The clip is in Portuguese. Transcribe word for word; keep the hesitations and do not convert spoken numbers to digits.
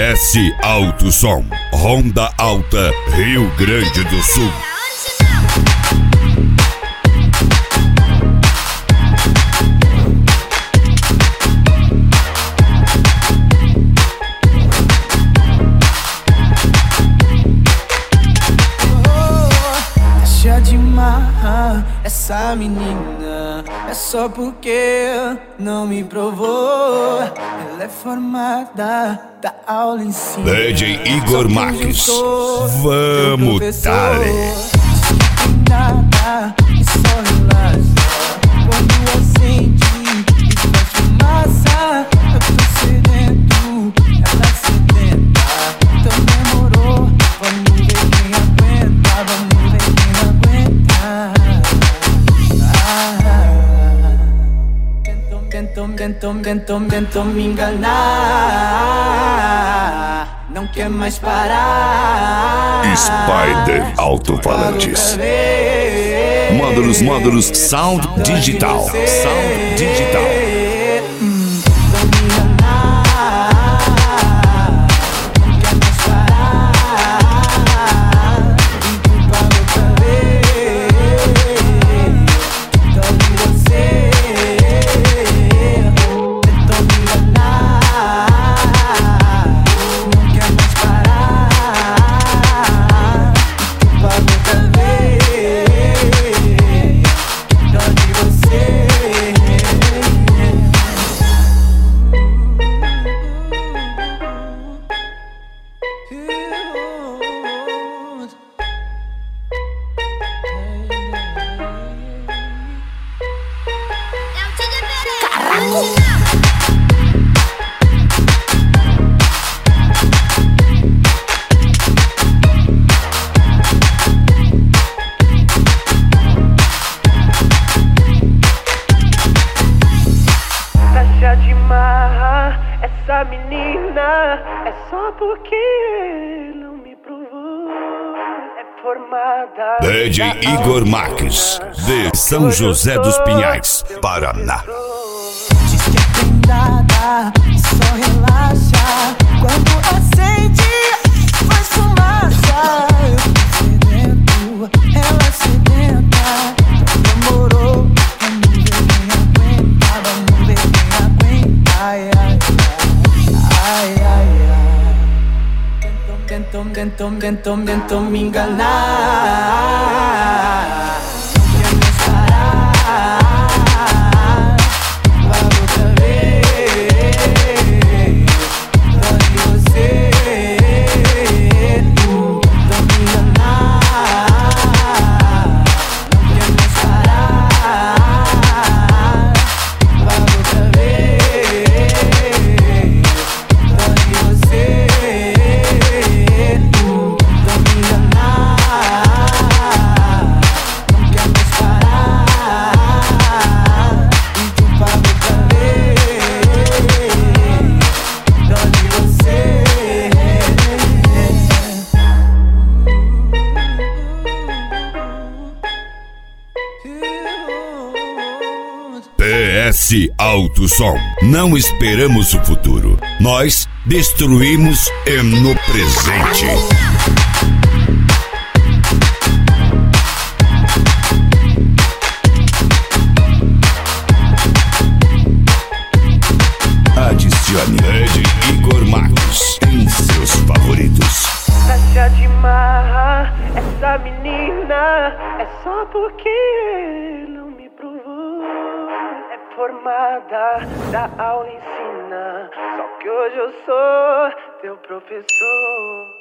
S Alto Som, Ronda Alta, Rio Grande do Sul. Deixa de marrar essa menina, é só porque não me provou. Ela é formada da aula em cima. D J Igor Marques, vamos dar. Nada, e só relaxa quando acende e faz fumaça. Eu tô sedento, ela sedenta. Então demorou, vamos ver quem aguenta, vamos ver quem aguenta. Ah, tentou, tentou, tentou, tentou, tentou me enganar. Não quer mais parar. Spider Alto-Falantes. Módulos, módulos, sound digital. Sound digital. Deixa de marrar essa menina, é só porque não me provou. É formada. D J Igor Marques, de São José dos Pinhais, Paraná. Diz que é prendada, só relaxa quando acende, faz fumaça. Eu tô sedento, ela sedenta. Demorou, vamos ver quem aguenta, vamos ver quem aguenta. Ai, ai, ai, ai, ai. Tentou, tentou, tentou, tentou me enganar. Não quer mais parar. Vai outra vez. Dó de você. Tentou me enganar. Não quer mais parar. Vai outra vez. Dó de você. Tentou me enganar. Não quer mais parar. E tu paga outra vez. Dó de você. P S Alto Som. Não esperamos o futuro. Nós destruímos é no presente. Adicione D J Igor Marques em seus favoritos. Deixa de marrar essa menina, é só porque não me provou. É formada da aula ensina, só que hoje eu sou teu professor.